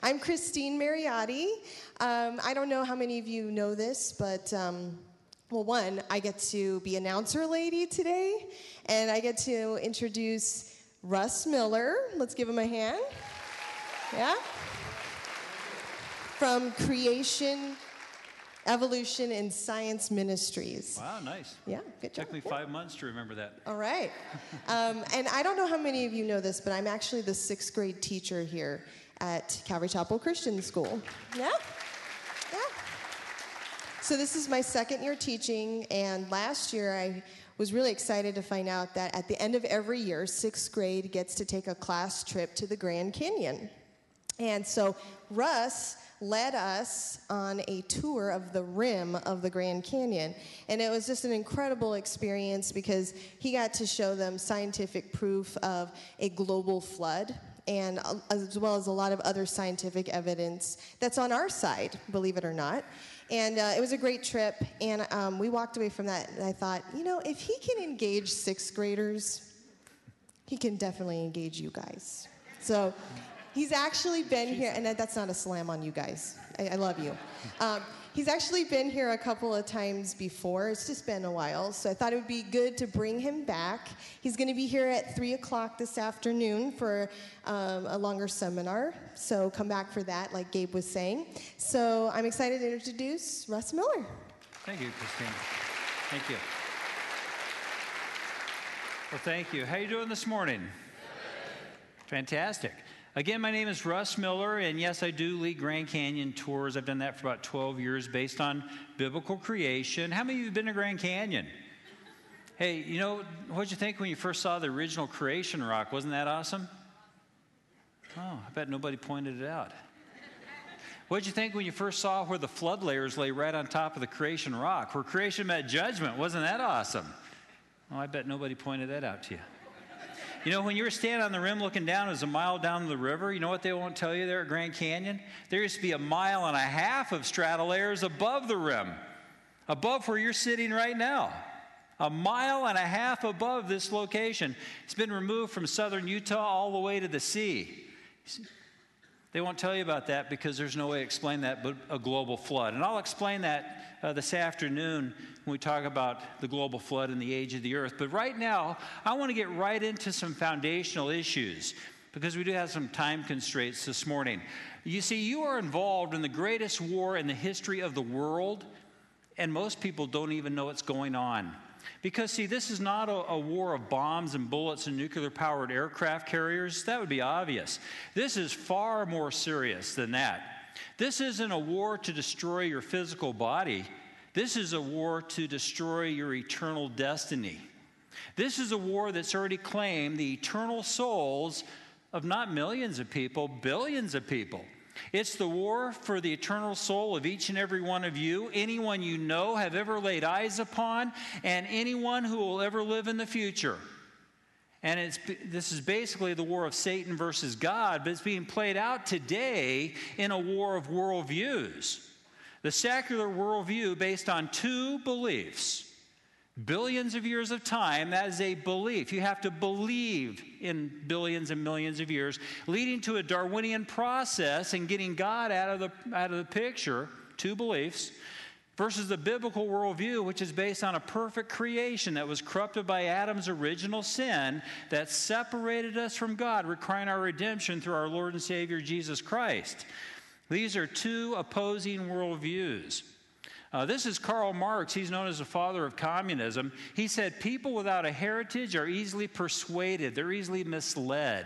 I'm Christine Mariotti. I don't know how many of you know this, but, well, one, I get to be announcer lady today, and I get to introduce Russ Miller. Let's give him a hand. Yeah? From Creation, Evolution, and Science Ministries. Wow, nice. Yeah, good job. Took me 5 months to remember that. All right. And I don't know how many of you know this, but I'm actually the 6th grade teacher here at Calvary Chapel Christian School. Yeah? Yeah. So this is my 2nd year teaching, and last year I was really excited to find out that at the end of every year, 6th grade gets to take a class trip to the Grand Canyon. And so Russ led us on a tour of the rim of the Grand Canyon. And it was just an incredible experience because he got to show them scientific proof of a global flood, and as well as a lot of other scientific evidence that's on our side, believe it or not. And it was a great trip, and we walked away from that, and I thought, you know, if he can engage 6th graders, he can definitely engage you guys. So he's actually been here, and that's not a slam on you guys. I love you. He's actually been here a couple of times before. It's just been a while, so I thought it would be good to bring him back. He's going to be here at 3 o'clock this afternoon for a longer seminar, so come back for that, like Gabe was saying. So I'm excited to introduce Russ Miller. Thank you, Christine. Thank you. Well, thank you. How are you doing this morning? Fantastic. Again, my name is Russ Miller, and yes, I do lead Grand Canyon tours. I've done that for about 12 years based on biblical creation. How many of you have been to Grand Canyon? Hey, you know, what'd you think when you first saw the original creation rock? Wasn't that awesome? Oh, I bet nobody pointed it out. What'd you think when you first saw where the flood layers lay right on top of the creation rock, where creation met judgment? Wasn't that awesome? Oh, I bet nobody pointed that out to you. You know, when you were standing on the rim looking down, it was a mile down the river. You know what they won't tell you there at Grand Canyon? There used to be 1.5 miles of strata layers above the rim, above where you're sitting right now. 1.5 miles above this location. It's been removed from southern Utah all the way to the sea. They won't tell you about that because there's no way to explain that but a global flood. And I'll explain that this afternoon when we talk about the global flood and the age of the earth. But right now, I want to get right into some foundational issues because we do have some time constraints this morning. You see, you are involved in the greatest war in the history of the world, and most people don't even know what's going on. Because, see, this is not a war of bombs and bullets and nuclear-powered aircraft carriers. That would be obvious. This is far more serious than that. This isn't a war to destroy your physical body. This is a war to destroy your eternal destiny. This is a war that's already claimed the eternal souls of not millions of people, billions of people. It's the war for the eternal soul of each and every one of you, anyone you know, have ever laid eyes upon, and anyone who will ever live in the future. And this is basically the war of Satan versus God, but it's being played out today in a war of worldviews. The secular worldview based on 2 beliefs. Billions of years of time, that is a belief. You have to believe in billions and millions of years, leading to a Darwinian process and getting God out of the picture. 2 beliefs. Versus the biblical worldview, which is based on a perfect creation that was corrupted by Adam's original sin that separated us from God, requiring our redemption through our Lord and Savior Jesus Christ. These are 2 opposing worldviews. This is Karl Marx. He's known as the father of communism. He said, people without a heritage are easily persuaded. They're easily misled.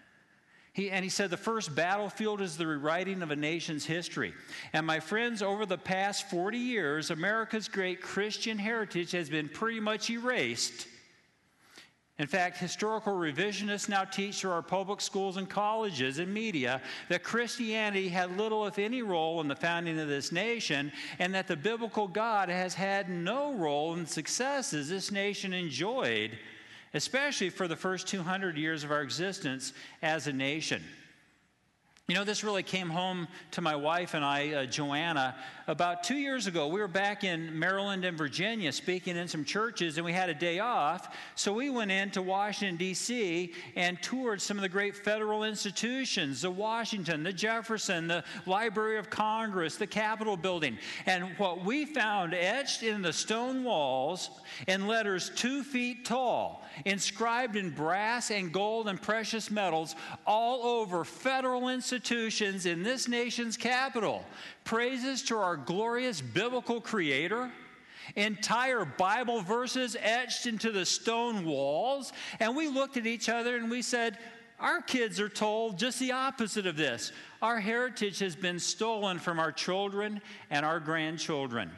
He said the first battlefield is the rewriting of a nation's history. And my friends, over the past 40 years, America's great Christian heritage has been pretty much erased. In fact, historical revisionists now teach through our public schools and colleges and media that Christianity had little, if any, role in the founding of this nation, and that the biblical God has had no role in the successes this nation enjoyed, especially for the first 200 years of our existence as a nation. You know, this really came home to my wife and I, Joanna, about 2 years ago. We were back in Maryland and Virginia speaking in some churches, and we had a day off. So we went into Washington, D.C., and toured some of the great federal institutions, the Washington, the Jefferson, the Library of Congress, the Capitol building. And what we found etched in the stone walls in letters 2 feet tall, inscribed in brass and gold and precious metals all over federal institutions in this nation's capital. Praises to our glorious biblical creator. Entire Bible verses etched into the stone walls. And we looked at each other and we said, our kids are told just the opposite of this. Our heritage has been stolen from our children and our grandchildren.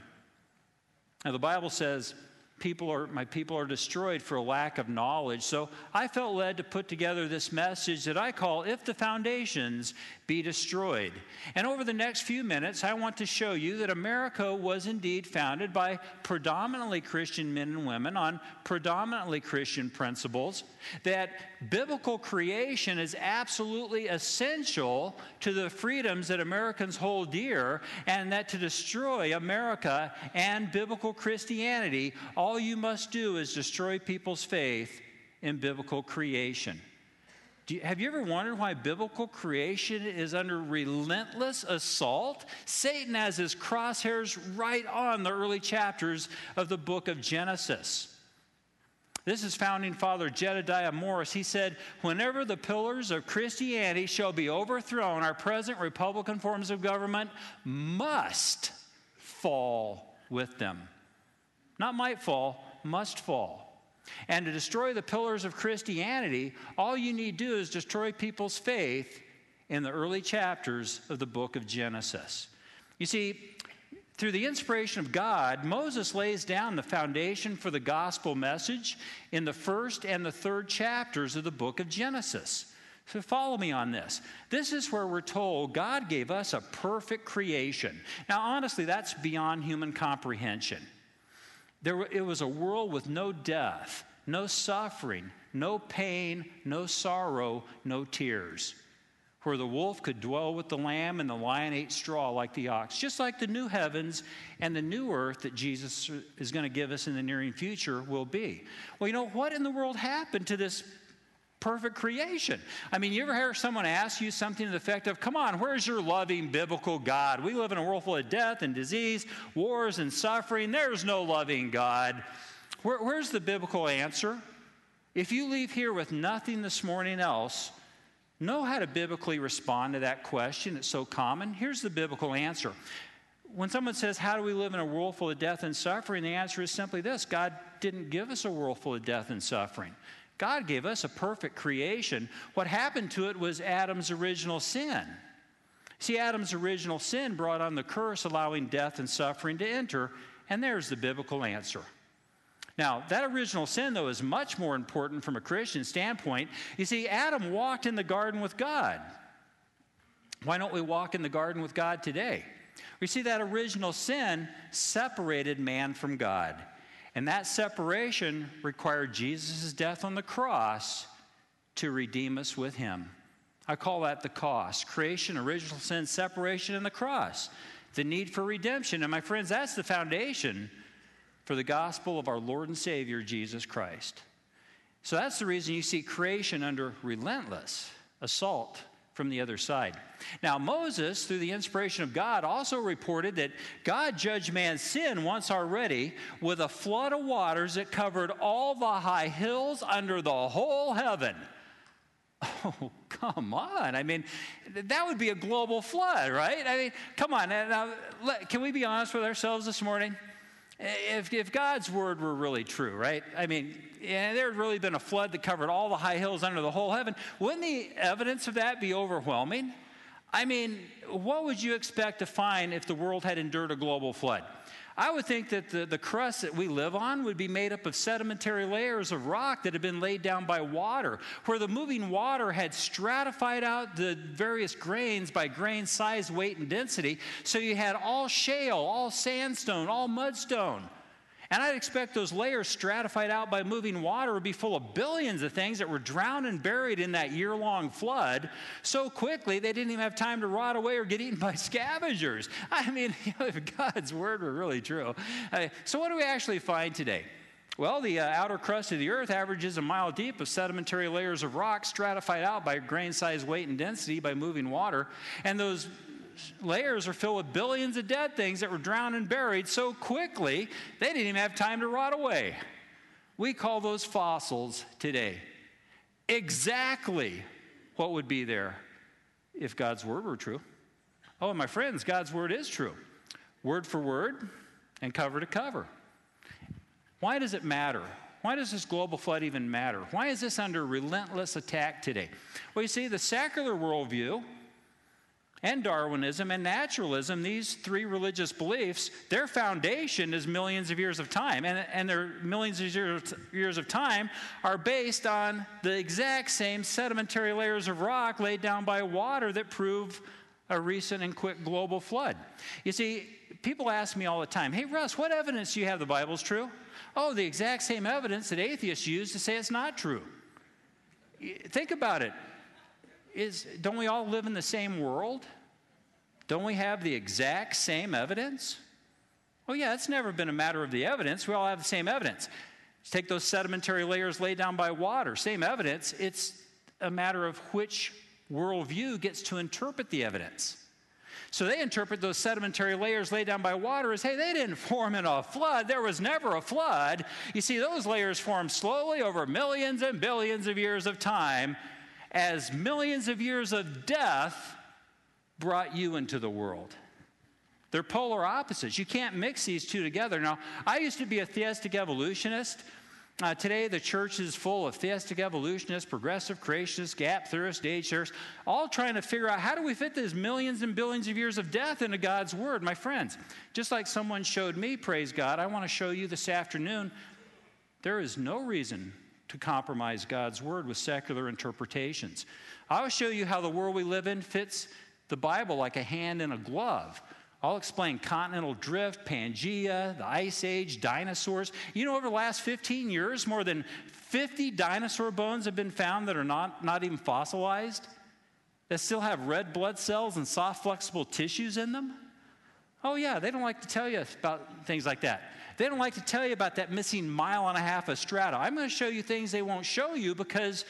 Now, the Bible says, my people are destroyed for a lack of knowledge. So I felt led to put together this message that I call, If the Foundations Be Destroyed. And over the next few minutes, I want to show you that America was indeed founded by predominantly Christian men and women on predominantly Christian principles, that biblical creation is absolutely essential to the freedoms that Americans hold dear, and that to destroy America and biblical Christianity, all you must do is destroy people's faith in biblical creation. Have you ever wondered why biblical creation is under relentless assault? Satan has his crosshairs right on the early chapters of the book of Genesis. This is founding father Jedediah Morris. He said, whenever the pillars of Christianity shall be overthrown, our present republican forms of government must fall with them. Not might fall, must fall. And to destroy the pillars of Christianity, all you need to do is destroy people's faith in the early chapters of the book of Genesis. You see, through the inspiration of God, Moses lays down the foundation for the gospel message in the first and the third chapters of the book of Genesis. So follow me on this. This is where we're told God gave us a perfect creation. Now, honestly, that's beyond human comprehension. It was a world with no death, no suffering, no pain, no sorrow, no tears, where the wolf could dwell with the lamb and the lion ate straw like the ox, just like the new heavens and the new earth that Jesus is going to give us in the nearing future will be. Well, you know, what in the world happened to this perfect creation? I mean, you ever hear someone ask you something to the effect of, come on, where's your loving biblical God? We live in a world full of death and disease, wars and suffering. There's no loving God. Where's the biblical answer? If you leave here with nothing this morning else, know how to biblically respond to that question. It's so common. Here's the biblical answer. When someone says, how do we live in a world full of death and suffering? The answer is simply this: God didn't give us a world full of death and suffering. God gave us a perfect creation. What happened to it was Adam's original sin. See, Adam's original sin brought on the curse, allowing death and suffering to enter, and there's the biblical answer. Now, that original sin, though, is much more important from a Christian standpoint. You see, Adam walked in the garden with God. Why don't we walk in the garden with God today? We see that original sin separated man from God. And that separation required Jesus' death on the cross to redeem us with him. I call that the cost. Creation, original sin, separation, and the cross. The need for redemption. And my friends, that's the foundation for the gospel of our Lord and Savior, Jesus Christ. So that's the reason you see creation under relentless assault from the other side. Now, Moses, through the inspiration of God, also reported that God judged man's sin once already with a flood of waters that covered all the high hills under the whole heaven. Oh, come on. I mean, that would be a global flood, right? I mean, come on. Now, can we be honest with ourselves this morning? If God's word were really true, right? I mean, there had really been a flood that covered all the high hills under the whole heaven. Wouldn't the evidence of that be overwhelming? I mean, what would you expect to find if the world had endured a global flood? I would think that the crust that we live on would be made up of sedimentary layers of rock that had been laid down by water, where the moving water had stratified out the various grains by grain size, weight, and density. So you had all shale, all sandstone, all mudstone. And I'd expect those layers stratified out by moving water would be full of billions of things that were drowned and buried in that year-long flood so quickly they didn't even have time to rot away or get eaten by scavengers. I mean, if God's word were really true. So what do we actually find today? Well, the outer crust of the earth averages a mile deep of sedimentary layers of rock stratified out by grain-size weight and density by moving water. And those layers are filled with billions of dead things that were drowned and buried so quickly they didn't even have time to rot away. We call those fossils today. Exactly what would be there if God's word were true. Oh, my friends, God's word is true. Word for word and cover to cover. Why does it matter? Why does this global flood even matter? Why is this under relentless attack today? Well, you see, the secular worldview and Darwinism and naturalism, these three religious beliefs, their foundation is millions of years of time. And their millions of years of time are based on the exact same sedimentary layers of rock laid down by water that prove a recent and quick global flood. You see, people ask me all the time, hey, Russ, what evidence do you have the Bible's true? Oh, the exact same evidence that atheists use to say it's not true. Think about it. Don't we all live in the same world? Don't we have the exact same evidence? Oh yeah, it's never been a matter of the evidence. We all have the same evidence. Take those sedimentary layers laid down by water. Same evidence. It's a matter of which worldview gets to interpret the evidence. So they interpret those sedimentary layers laid down by water as, hey, they didn't form in a flood. There was never a flood. You see, those layers formed slowly over millions and billions of years of time as millions of years of death brought you into the world. They're polar opposites. You can't mix these two together. Now, I used to be a theistic evolutionist. Today, the church is full of theistic evolutionists, progressive creationists, gap theorists, age theorists, all trying to figure out how do we fit these millions and billions of years of death into God's word. My friends, just like someone showed me, praise God, I want to show you this afternoon, there is no reason to compromise God's word with secular interpretations. I'll show you how the world we live in fits the Bible like a hand in a glove. I'll explain continental drift, Pangea, the Ice Age, dinosaurs. You know, over the last 15 years, more than 50 dinosaur bones have been found that are not even fossilized, that still have red blood cells and soft, flexible tissues in them. Oh yeah, they don't like to tell you about things like that. They don't like to tell you about that missing mile and a half of strata. I'm going to show you things they won't show you because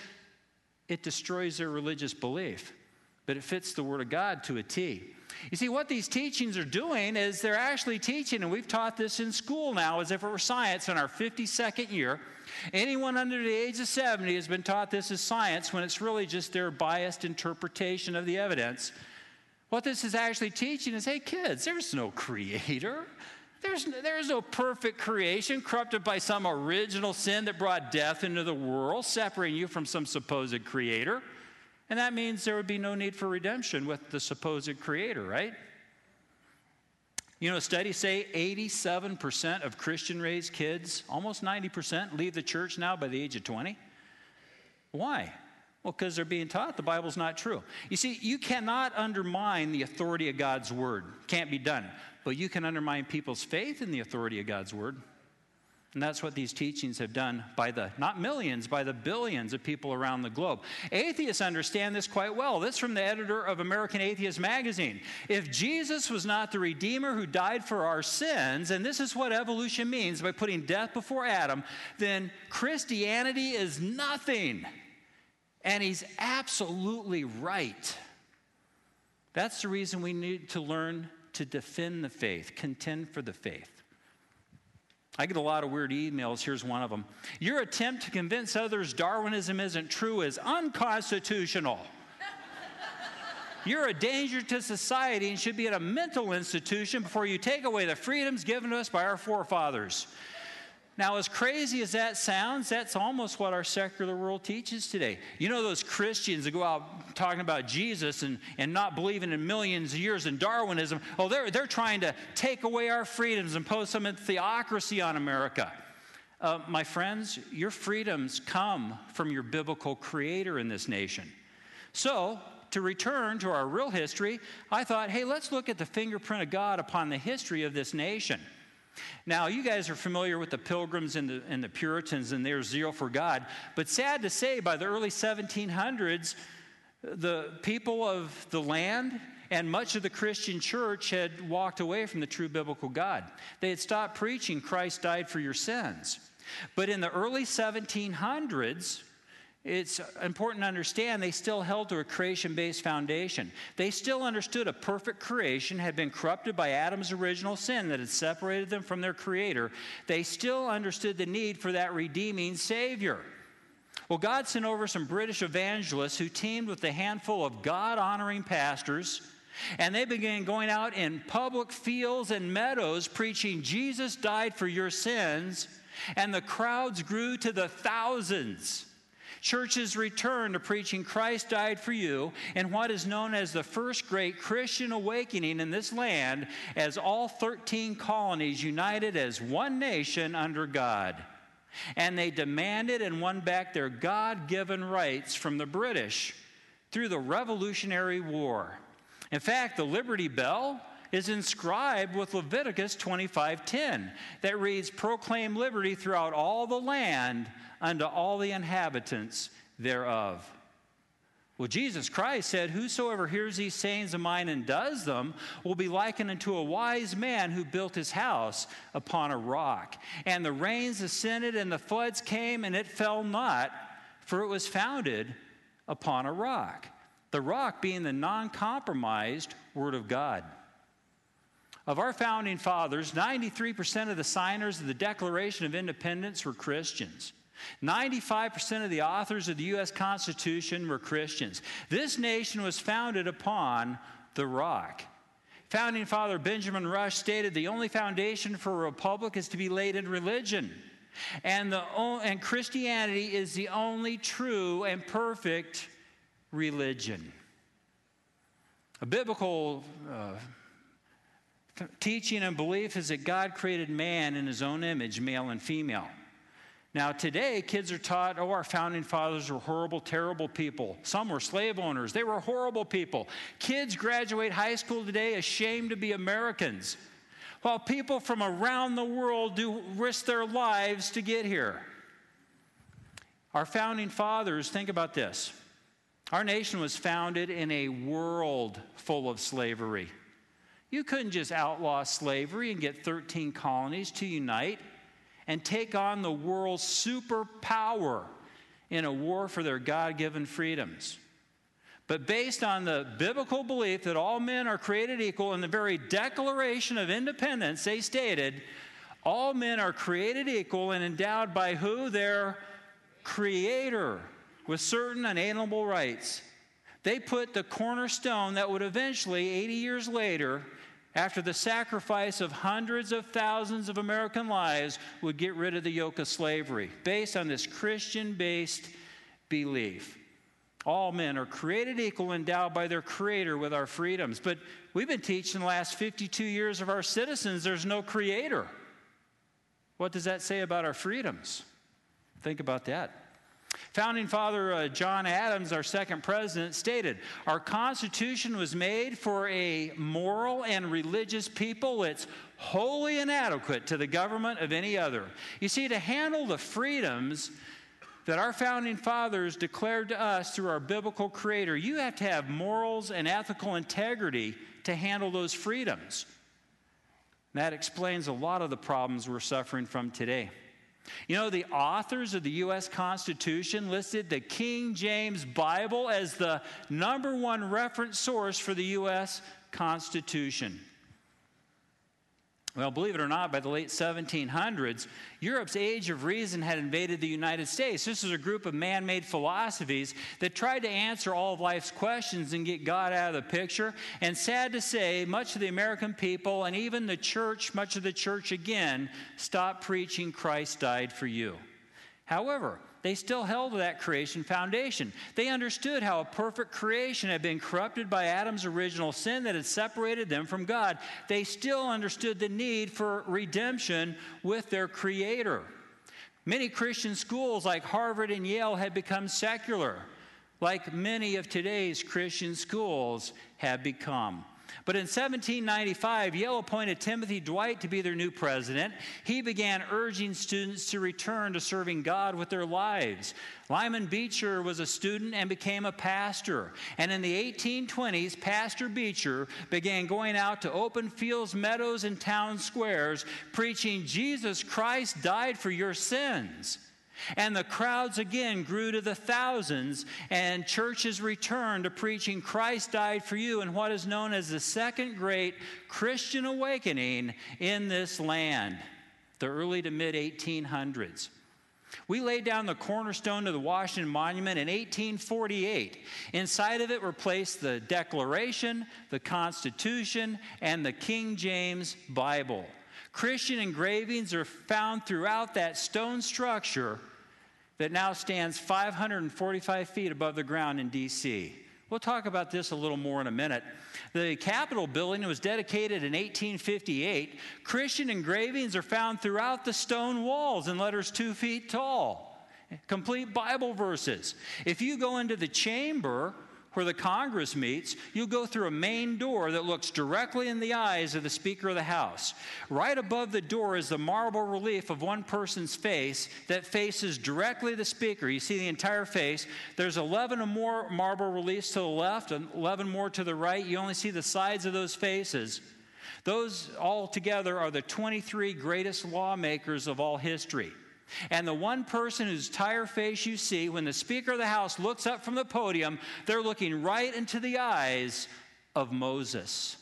it destroys their religious belief. But it fits the Word of God to a T. You see, what these teachings are doing is they're actually teaching, and we've taught this in school now as if it were science in our 52nd year. Anyone under the age of 70 has been taught this as science when it's really just their biased interpretation of the evidence. What this is actually teaching is, hey kids, there's no creator. There's no perfect creation corrupted by some original sin that brought death into the world, separating you from some supposed creator. And that means there would be no need for redemption with the supposed creator, right? You know, studies say 87% of Christian-raised kids, almost 90%, leave the church now by the age of 20. Why? Well, because they're being taught the Bible's not true. You see, you cannot undermine the authority of God's word. Can't be done. But you can undermine people's faith in the authority of God's word. And that's what these teachings have done by the, not millions, by the billions of people around the globe. Atheists understand this quite well. This is from the editor of American Atheist magazine. If Jesus was not the Redeemer who died for our sins, and this is what evolution means by putting death before Adam, then Christianity is nothing. And he's absolutely right. That's the reason we need to learn to defend the faith, contend for the faith. I get a lot of weird emails. Here's one of them. Your attempt to convince others Darwinism isn't true is unconstitutional. You're a danger to society and should be at a mental institution before you take away the freedoms given to us by our forefathers. Now, as crazy as that sounds, that's almost what our secular world teaches today. You know those Christians that go out talking about Jesus and not believing in millions of years in Darwinism? Oh, they're trying to take away our freedoms and impose some theocracy on America. My friends, your freedoms come from your biblical creator in this nation. So, to return to our real history, I thought, hey, let's look at the fingerprint of God upon the history of this nation. Now, you guys are familiar with the Pilgrims and the Puritans and their zeal for God, but sad to say, by the early 1700s, the people of the land and much of the Christian church had walked away from the true biblical God. They had stopped preaching, Christ died for your sins. But in the early 1700s, it's important to understand they still held to a creation-based foundation. They still understood a perfect creation had been corrupted by Adam's original sin that had separated them from their Creator. They still understood the need for that redeeming Savior. Well, God sent over some British evangelists who teamed with a handful of God-honoring pastors, and they began going out in public fields and meadows preaching, Jesus died for your sins, and the crowds grew to the thousands. Churches returned to preaching Christ died for you in what is known as the first great Christian awakening in this land, as all 13 colonies united as one nation under God. And they demanded and won back their God-given rights from the British through the Revolutionary War. In fact, the Liberty Bell is inscribed with Leviticus 25:10 that reads, proclaim liberty throughout all the land unto all the inhabitants thereof. Well, Jesus Christ said, whosoever hears these sayings of mine and does them will be likened unto a wise man who built his house upon a rock. And the rains ascended and the floods came, and it fell not, for it was founded upon a rock. The rock being the non-compromised Word of God. Of our founding fathers, 93% of the signers of the Declaration of Independence were Christians. 95% of the authors of the U.S. Constitution were Christians. This nation was founded upon the rock. Founding Father Benjamin Rush stated the only foundation for a republic is to be laid in religion. And Christianity is the only true and perfect religion. A biblical teaching and belief is that God created man in his own image, male and female. Now, today, kids are taught, our founding fathers were horrible, terrible people. Some were slave owners. They were horrible people. Kids graduate high school today ashamed to be Americans, while people from around the world do risk their lives to get here. Our founding fathers, think about this. Our nation was founded in a world full of slavery. You couldn't just outlaw slavery and get 13 colonies to unite and take on the world's superpower in a war for their God-given freedoms. But based on the biblical belief that all men are created equal, in the very Declaration of Independence, they stated, all men are created equal and endowed by who? Their Creator, with certain unalienable rights. They put the cornerstone that would eventually, 80 years later, after the sacrifice of hundreds of thousands of American lives, would get rid of the yoke of slavery, based on this Christian-based belief. All men are created equal, endowed by their Creator with our freedoms. But we've been teaching the last 52 years of our citizens there's no Creator. What does that say about our freedoms? Think about that. Founding Father John Adams, our second president, stated, our Constitution was made for a moral and religious people. It's wholly inadequate to the government of any other. You see, to handle the freedoms that our founding fathers declared to us through our biblical Creator, you have to have morals and ethical integrity to handle those freedoms. That explains a lot of the problems we're suffering from today. You know, the authors of the U.S. Constitution listed the King James Bible as the #1 reference source for the U.S. Constitution. Well, believe it or not, by the late 1700s, Europe's Age of Reason had invaded the United States. This was a group of man-made philosophies that tried to answer all of life's questions and get God out of the picture. And sad to say, much of the American people and even the church, much of the church again, stopped preaching Christ died for you. However, they still held to that creation foundation. They understood how a perfect creation had been corrupted by Adam's original sin that had separated them from God. They still understood the need for redemption with their Creator. Many Christian schools like Harvard and Yale had become secular, like many of today's Christian schools have become. But in 1795, Yale appointed Timothy Dwight to be their new president. He began urging students to return to serving God with their lives. Lyman Beecher was a student and became a pastor. And in the 1820s, Pastor Beecher began going out to open fields, meadows, and town squares, preaching, Jesus Christ died for your sins. And the crowds again grew to the thousands, and churches returned to preaching Christ died for you in what is known as the second great Christian awakening in this land, the early to mid 1800s. We laid down the cornerstone to the Washington Monument in 1848. Inside of it were placed the Declaration, the Constitution, and the King James Bible. Christian engravings are found throughout that stone structure that now stands 545 feet above the ground in D.C. We'll talk about this a little more in a minute. The Capitol building was dedicated in 1858. Christian engravings are found throughout the stone walls in letters 2 feet tall. Complete Bible verses. If you go into the chamber where the Congress meets, you'll go through a main door that looks directly in the eyes of the Speaker of the House. Right above the door is the marble relief of one person's face that faces directly the Speaker. You see the entire face. There's 11 or more marble reliefs to the left and 11 more to the right. You only see the sides of those faces. Those all together are the 23 greatest lawmakers of all history. And the one person whose entire face you see, when the Speaker of the House looks up from the podium, they're looking right into the eyes of Moses.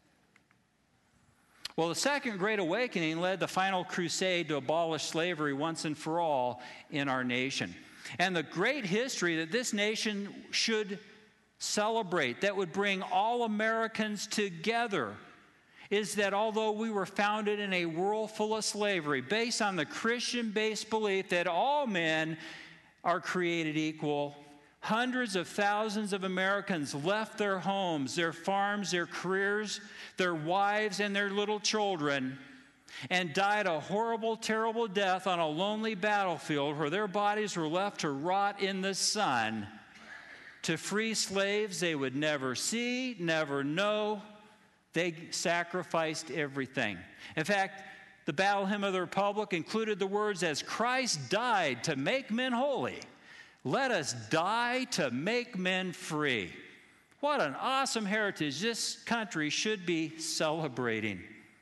Well, the Second Great Awakening led the final crusade to abolish slavery once and for all in our nation. And the great history that this nation should celebrate, that would bring all Americans together, is that although we were founded in a world full of slavery, based on the Christian-based belief that all men are created equal, hundreds of thousands of Americans left their homes, their farms, their careers, their wives, and their little children, and died a horrible, terrible death on a lonely battlefield where their bodies were left to rot in the sun, to free slaves they would never see, never know. They sacrificed everything. In fact, the Battle Hymn of the Republic included the words, as Christ died to make men holy, let us die to make men free. What an awesome heritage this country should be celebrating.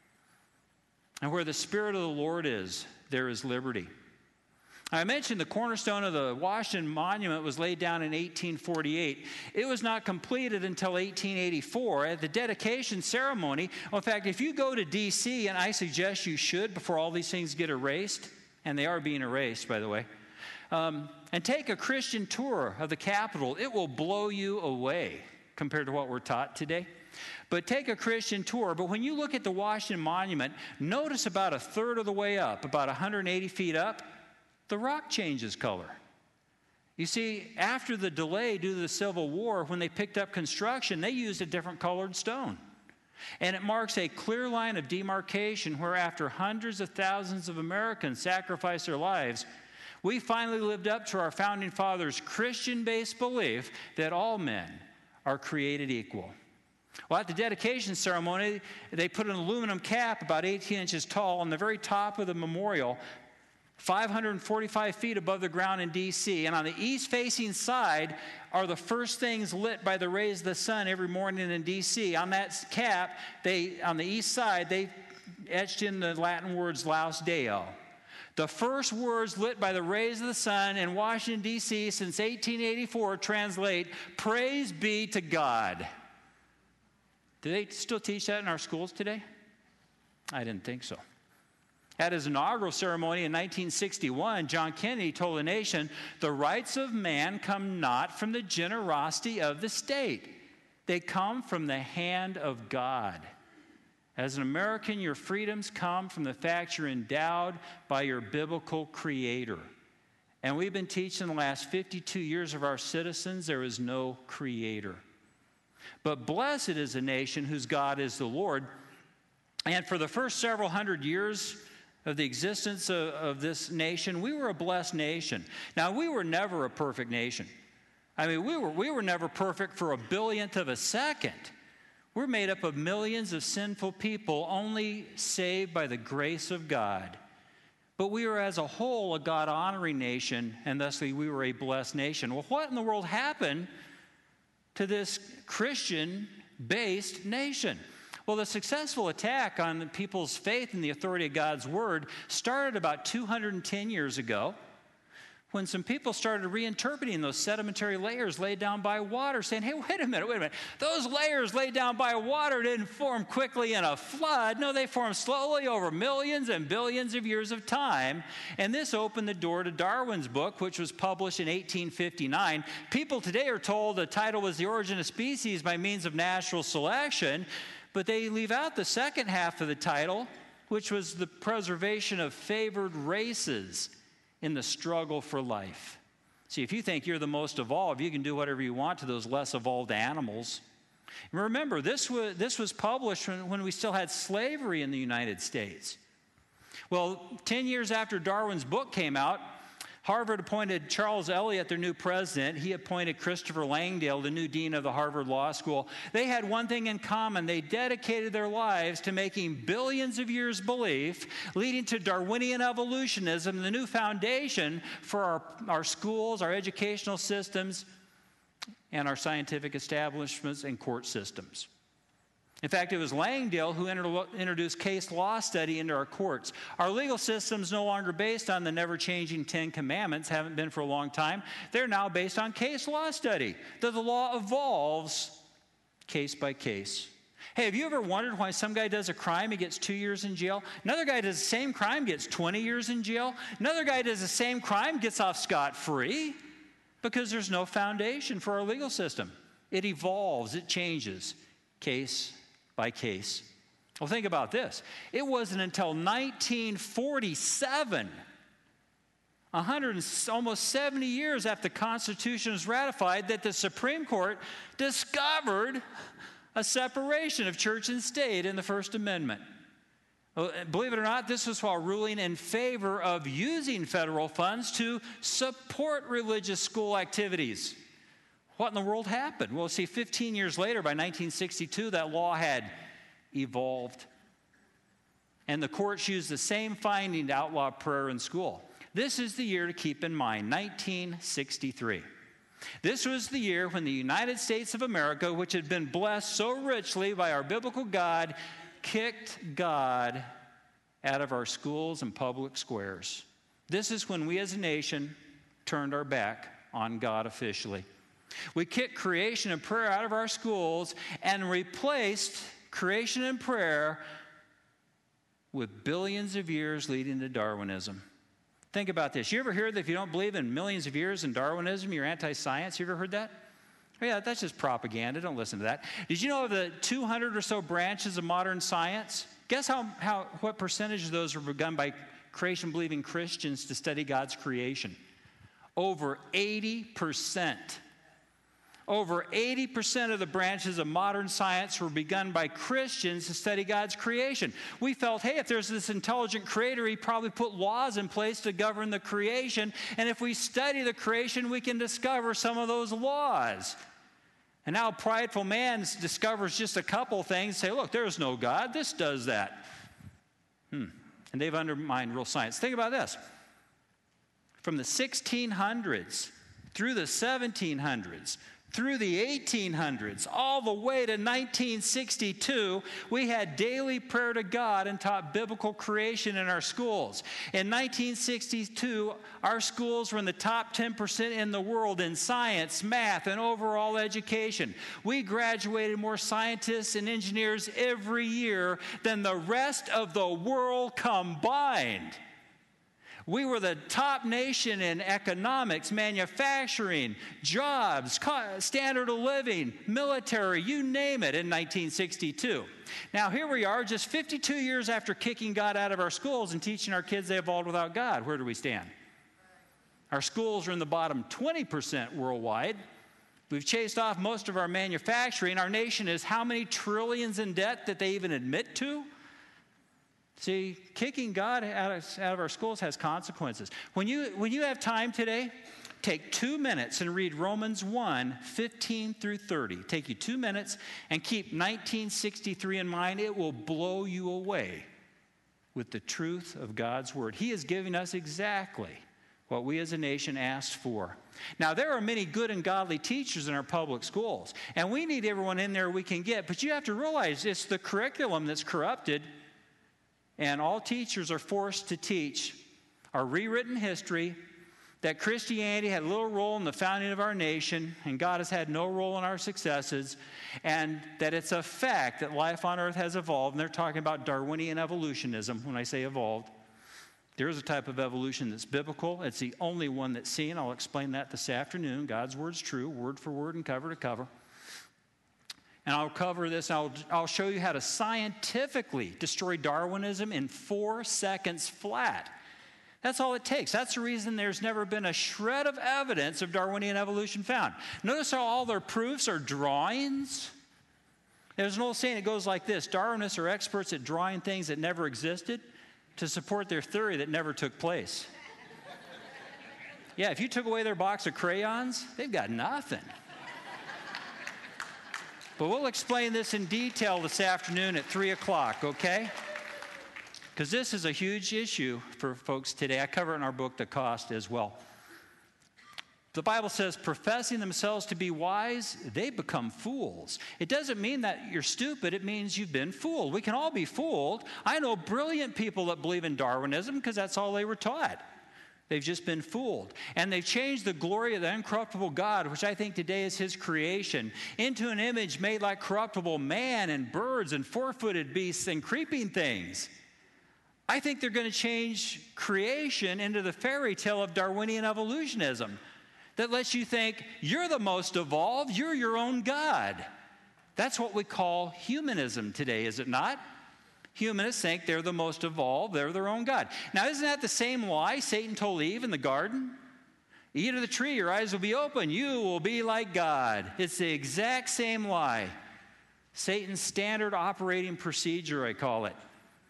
And where the Spirit of the Lord is, there is liberty. I mentioned the cornerstone of the Washington Monument was laid down in 1848. It was not completed until 1884 at the dedication ceremony. Well, in fact, if you go to D.C., and I suggest you should before all these things get erased, and they are being erased, by the way, and take a Christian tour of the Capitol, it will blow you away compared to what we're taught today. But take a Christian tour. But when you look at the Washington Monument, notice about a third of the way up, about 180 feet up, the rock changes color. You see, after the delay due to the Civil War, when they picked up construction, they used a different colored stone. And it marks a clear line of demarcation where after hundreds of thousands of Americans sacrificed their lives, we finally lived up to our founding fathers' Christian-based belief that all men are created equal. Well, at the dedication ceremony, they put an aluminum cap about 18 inches tall on the very top of the memorial, 545 feet above the ground in D.C. And on the east-facing side are the first things lit by the rays of the sun every morning in D.C. On that cap, on the east side, they etched in the Latin words Laus Deo. The first words lit by the rays of the sun in Washington, D.C. since 1884 translate, "Praise be to God." Do they still teach that in our schools today? I didn't think so. At his inaugural ceremony in 1961, John Kennedy told the nation, "The rights of man come not from the generosity of the state. They come from the hand of God. As an American, your freedoms come from the fact you're endowed by your biblical creator." And we've been teaching the last 52 years of our citizens there is no creator. But blessed is a nation whose God is the Lord. And for the first several hundred years of the existence of this nation, we were a blessed nation. Now, we were never a perfect nation. I mean, we were never perfect for a billionth of a second. We're made up of millions of sinful people, only saved by the grace of God. But we are as a whole a God-honoring nation, and thusly we were a blessed nation. Well, what in the world happened to this Christian-based nation? Well, the successful attack on the people's faith in the authority of God's word started about 210 years ago, when some people started reinterpreting those sedimentary layers laid down by water, saying, hey, wait a minute. Those layers laid down by water didn't form quickly in a flood. No, they formed slowly over millions and billions of years of time. And this opened the door to Darwin's book, which was published in 1859. People today are told the title was The Origin of Species by Means of Natural Selection, but they leave out the second half of the title, which was the preservation of favored races in the struggle for life. See, if you think you're the most evolved, you can do whatever you want to those less evolved animals. And remember, this was published when we still had slavery in the United States. Well, 10 years after Darwin's book came out, Harvard appointed Charles Eliot their new president. He appointed Christopher Langdale the new dean of the Harvard Law School. They had one thing in common. They dedicated their lives to making billions of years belief, leading to Darwinian evolutionism, the new foundation for our schools, our educational systems, and our scientific establishments and court systems. In fact, it was Langdale who introduced case law study into our courts. Our legal system's no longer based on the never-changing Ten Commandments, haven't been for a long time. They're now based on case law study. The law evolves case by case. Hey, have you ever wondered why some guy does a crime, he gets 2 years in jail? Another guy does the same crime, gets 20 years in jail? Another guy does the same crime, gets off scot-free? Because there's no foundation for our legal system. It evolves, it changes, case by case. Well, think about this. It wasn't until 1947, almost 70 years after the Constitution was ratified, that the Supreme Court discovered a separation of church and state in the First Amendment. Well, believe it or not, this was while ruling in favor of using federal funds to support religious school activities. What in the world happened? Well, see, 15 years later, by 1962, that law had evolved. And the courts used the same finding to outlaw prayer in school. This is the year to keep in mind, 1963. This was the year when the United States of America, which had been blessed so richly by our biblical God, kicked God out of our schools and public squares. This is when we as a nation turned our back on God officially. We kicked creation and prayer out of our schools and replaced creation and prayer with billions of years leading to Darwinism. Think about this. You ever hear that if you don't believe in millions of years in Darwinism, you're anti-science? You ever heard that? Oh, yeah, that's just propaganda. Don't listen to that. Did you know of the 200 or so branches of modern science? Guess what percentage of those were begun by creation-believing Christians to study God's creation? Over 80%. Over 80% of the branches of modern science were begun by Christians to study God's creation. We felt, hey, if there's this intelligent creator, he probably put laws in place to govern the creation. And if we study the creation, we can discover some of those laws. And now prideful man discovers just a couple things, say, look, there's no God. This does that. And they've undermined real science. Think about this. From the 1600s through the 1700s, through the 1800s, all the way to 1962, we had daily prayer to God and taught biblical creation in our schools. In 1962, our schools were in the top 10% in the world in science, math, and overall education. We graduated more scientists and engineers every year than the rest of the world combined. We were the top nation in economics, manufacturing, jobs, standard of living, military, you name it, in 1962. Now, here we are, just 52 years after kicking God out of our schools and teaching our kids they evolved without God. Where do we stand? Our schools are in the bottom 20% worldwide. We've chased off most of our manufacturing. Our nation is how many trillions in debt that they even admit to? See, kicking God out of our schools has consequences. When you have time today, take 2 minutes and read Romans 1, 15 through 30. Take you 2 minutes and keep 1963 in mind. It will blow you away with the truth of God's word. He is giving us exactly what we as a nation asked for. Now, there are many good and godly teachers in our public schools, and we need everyone in there we can get, but you have to realize it's the curriculum that's corrupted, and all teachers are forced to teach our rewritten history, that Christianity had little role in the founding of our nation, and God has had no role in our successes, and that it's a fact that life on earth has evolved. And they're talking about Darwinian evolutionism when I say evolved. There is a type of evolution that's biblical. It's the only one that's seen. I'll explain that this afternoon. God's word's true, word for word and cover to cover. And I'll cover this. I'll show you how to scientifically destroy Darwinism in 4 seconds flat. That's all it takes. That's the reason there's never been a shred of evidence of Darwinian evolution found. Notice how all their proofs are drawings. There's an old saying that goes like this: Darwinists are experts at drawing things that never existed to support their theory that never took place. Yeah, if you took away their box of crayons, they've got nothing. But we'll explain this in detail this afternoon at 3 o'clock, okay? Because this is a huge issue for folks today. I cover it in our book, The Cost, as well. The Bible says, professing themselves to be wise, they become fools. It doesn't mean that you're stupid. It means you've been fooled. We can all be fooled. I know brilliant people that believe in Darwinism because that's all they were taught. They've just been fooled. And they've changed the glory of the incorruptible God, which I think today is his creation, into an image made like corruptible man and birds and four-footed beasts and creeping things. I think they're going to change creation into the fairy tale of Darwinian evolutionism that lets you think you're the most evolved, you're your own God. That's what we call humanism today, is it not? Humanists think they're the most evolved, they're their own God. Now, isn't that the same lie Satan told Eve in the garden? Eat of the tree, your eyes will be open, you will be like God. It's the exact same lie. Satan's standard operating procedure, I call it.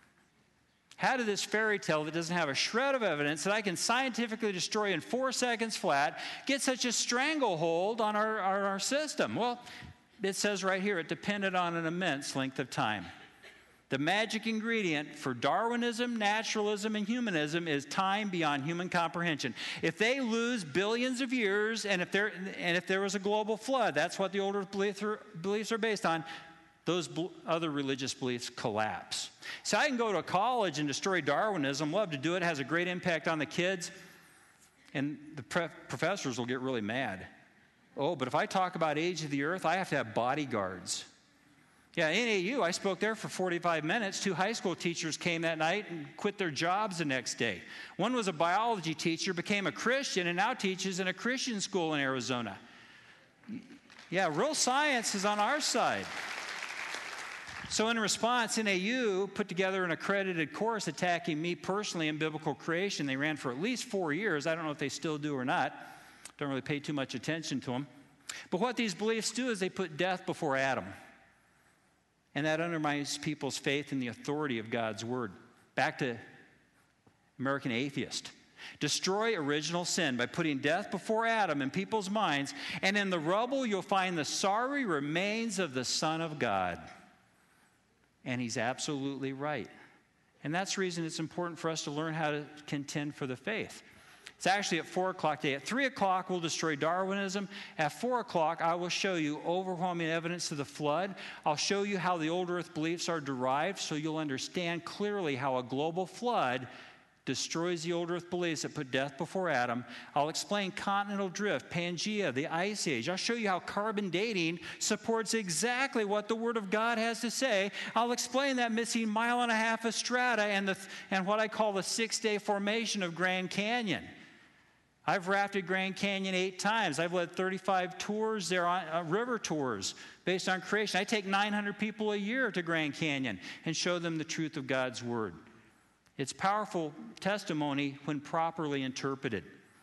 How did this fairy tale that doesn't have a shred of evidence that I can scientifically destroy in 4 seconds flat get such a stranglehold on our system? Well, it says right here, it depended on an immense length of time. The magic ingredient for Darwinism, naturalism, and humanism is time beyond human comprehension. If they lose billions of years, and if there was a global flood, that's what the older beliefs are based on, those other religious beliefs collapse. So I can go to a college and destroy Darwinism, love to do it, has a great impact on the kids, and the professors will get really mad. Oh, but if I talk about age of the earth, I have to have bodyguards. Yeah, NAU, I spoke there for 45 minutes. 2 high school teachers came that night and quit their jobs the next day. One was a biology teacher, became a Christian, and now teaches in a Christian school in Arizona. Yeah, real science is on our side. So in response, NAU put together an accredited course attacking me personally in biblical creation. They ran for at least 4 years. I don't know if they still do or not. Don't really pay too much attention to them. But what these beliefs do is they put death before Adam. And that undermines people's faith in the authority of God's word. Back to American Atheist. Destroy original sin by putting death before Adam in people's minds, and in the rubble you'll find the sorry remains of the Son of God. And he's absolutely right. And that's the reason it's important for us to learn how to contend for the faith. It's actually at 4 o'clock today. At 3 o'clock, we'll destroy Darwinism. At 4 o'clock, I will show you overwhelming evidence of the flood. I'll show you how the old earth beliefs are derived so you'll understand clearly how a global flood destroys the old earth beliefs that put death before Adam. I'll explain continental drift, Pangea, the Ice Age. I'll show you how carbon dating supports exactly what the Word of God has to say. I'll explain that missing 1.5 miles of strata and what I call the 6-day formation of Grand Canyon. I've rafted Grand Canyon 8 times. I've led 35 tours there, on river tours based on creation. I take 900 people a year to Grand Canyon and show them the truth of God's Word. It's powerful testimony when properly interpreted.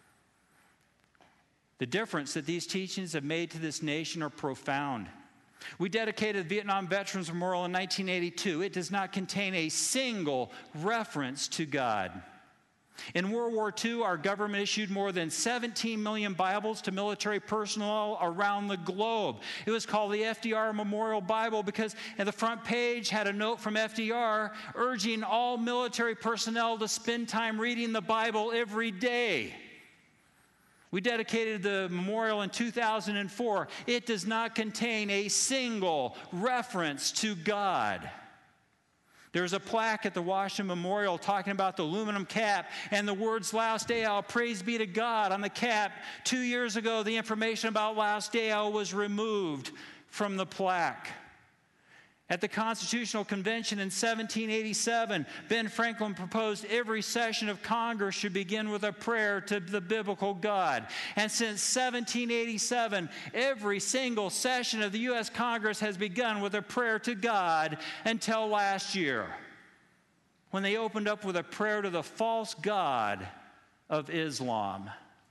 The difference that these teachings have made to this nation are profound. We dedicated the Vietnam Veterans Memorial in 1982. It does not contain a single reference to God. In World War II, our government issued more than 17 million Bibles to military personnel around the globe. It was called the FDR Memorial Bible because at the front page had a note from FDR urging all military personnel to spend time reading the Bible every day. We dedicated the memorial in 2004. It does not contain a single reference to God. There's a plaque at the Washington Memorial talking about the aluminum cap and the words Laus Deo, praise be to God, on the cap. 2 years ago, the information about Laus Deo was removed from the plaque. At the Constitutional Convention in 1787, Ben Franklin proposed every session of Congress should begin with a prayer to the biblical God. And since 1787, every single session of the U.S. Congress has begun with a prayer to God until last year, when they opened up with a prayer to the false god of Islam.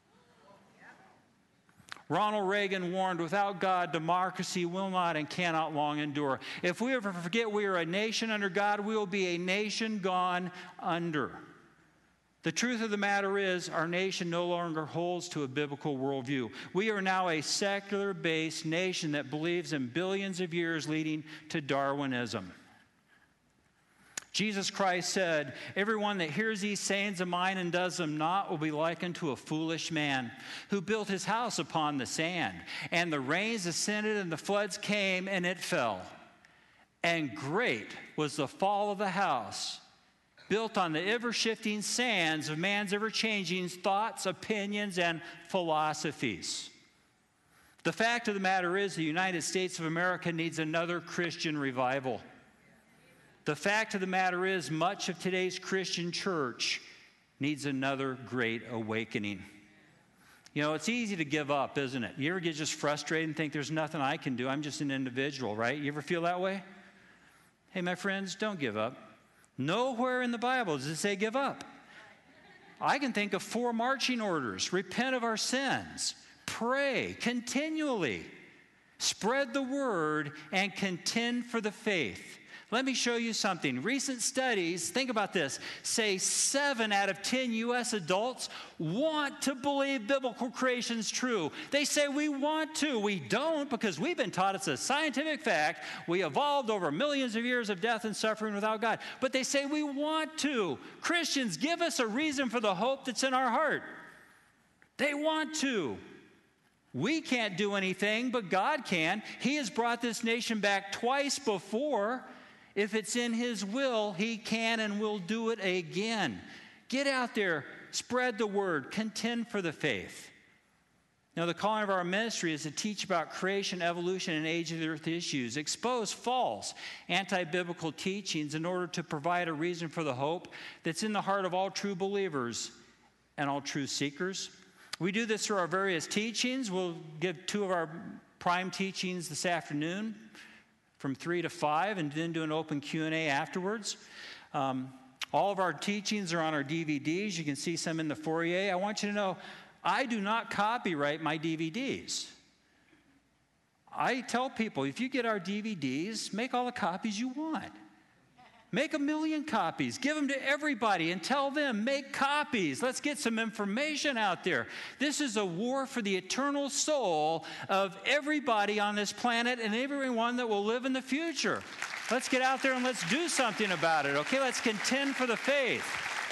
Ronald Reagan warned, without God, democracy will not and cannot long endure. If we ever forget we are a nation under God, we will be a nation gone under. The truth of the matter is, our nation no longer holds to a biblical worldview. We are now a secular-based nation that believes in billions of years leading to Darwinism. Jesus Christ said, everyone that hears these sayings of mine and does them not will be likened to a foolish man who built his house upon the sand. And the rains ascended and the floods came and it fell. And great was the fall of the house, built on the ever-shifting sands of man's ever-changing thoughts, opinions, and philosophies. The fact of the matter is, the United States of America needs another Christian revival. The fact of the matter is, much of today's Christian church needs another great awakening. You know, it's easy to give up, isn't it? You ever get just frustrated and think there's nothing I can do? I'm just an individual, right? You ever feel that way? Hey, my friends, don't give up. Nowhere in the Bible does it say give up. I can think of 4 marching orders. Repent of our sins. Pray continually. Spread the word and contend for the faith. Let me show you something. Recent studies, think about this, say 7 out of 10 U.S. adults want to believe biblical creation is true. They say we want to. We don't, because we've been taught it's a scientific fact. We evolved over millions of years of death and suffering without God. But they say we want to. Christians, give us a reason for the hope that's in our heart. They want to. We can't do anything, but God can. He has brought this nation back twice before. If it's in His will, He can and will do it again. Get out there, spread the word, contend for the faith. Now, the calling of our ministry is to teach about creation, evolution, and age of the earth issues, expose false, anti-biblical teachings in order to provide a reason for the hope that's in the heart of all true believers and all true seekers. We do this through our various teachings. We'll give 2 of our prime teachings this afternoon, from 3 to 5, and then do an open Q&A afterwards. All of our teachings are on our DVDs. You can see some in the foyer. I want you to know, I do not copyright my DVDs. I tell people, if you get our DVDs, make all the copies you want. Make 1 million copies. Give them to everybody and tell them, make copies. Let's get some information out there. This is a war for the eternal soul of everybody on this planet and everyone that will live in the future. Let's get out there and let's do something about it, okay? Let's contend for the faith.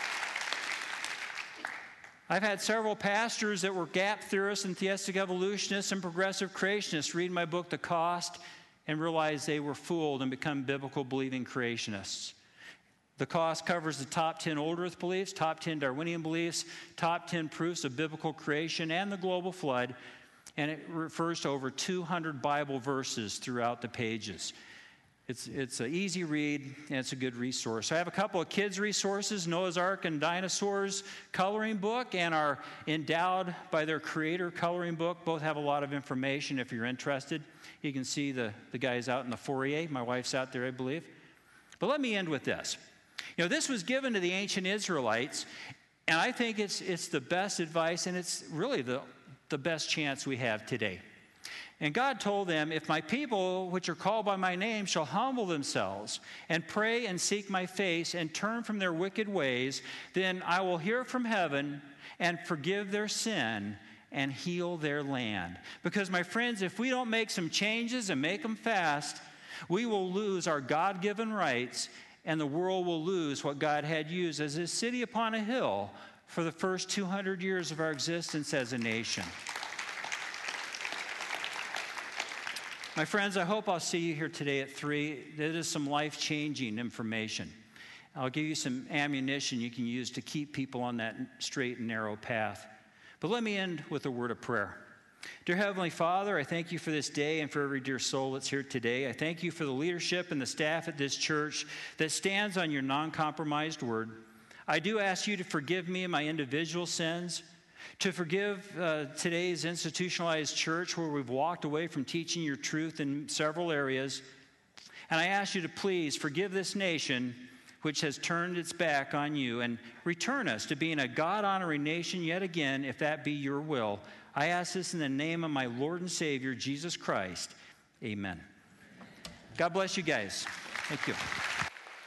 I've had several pastors that were gap theorists and theistic evolutionists and progressive creationists read my book, The Cost, and realize they were fooled and become biblical believing creationists. The Cost covers the top 10 old earth beliefs, top 10 Darwinian beliefs, top 10 proofs of biblical creation and the global flood, and it refers to over 200 Bible verses throughout the pages. It's an easy read, and it's a good resource. So I have a couple of kids' resources, Noah's Ark and Dinosaurs coloring book, and our Endowed by Their Creator coloring book. Both have a lot of information if you're interested. You can see the guys out in the foyer. My wife's out there, I believe. But let me end with this. You know, this was given to the ancient Israelites, and I think it's the best advice, and it's really the best chance we have today. And God told them, if my people, which are called by my name, shall humble themselves and pray and seek my face and turn from their wicked ways, then I will hear from heaven and forgive their sin and heal their land. Because, my friends, if we don't make some changes and make them fast, we will lose our God-given rights, and the world will lose what God had used as a city upon a hill for the first 200 years of our existence as a nation. My friends, I hope I'll see you here today at 3. That is some life-changing information. I'll give you some ammunition you can use to keep people on that straight and narrow path. But let me end with a word of prayer. Dear Heavenly Father, I thank you for this day and for every dear soul that's here today. I thank you for the leadership and the staff at this church that stands on your non-compromised word. I do ask you to forgive me my individual sins, to forgive today's institutionalized church where we've walked away from teaching your truth in several areas. And I ask you to please forgive this nation which has turned its back on you, and return us to being a God-honoring nation yet again, if that be your will. I ask this in the name of my Lord and Savior, Jesus Christ. Amen. God bless you guys. Thank you.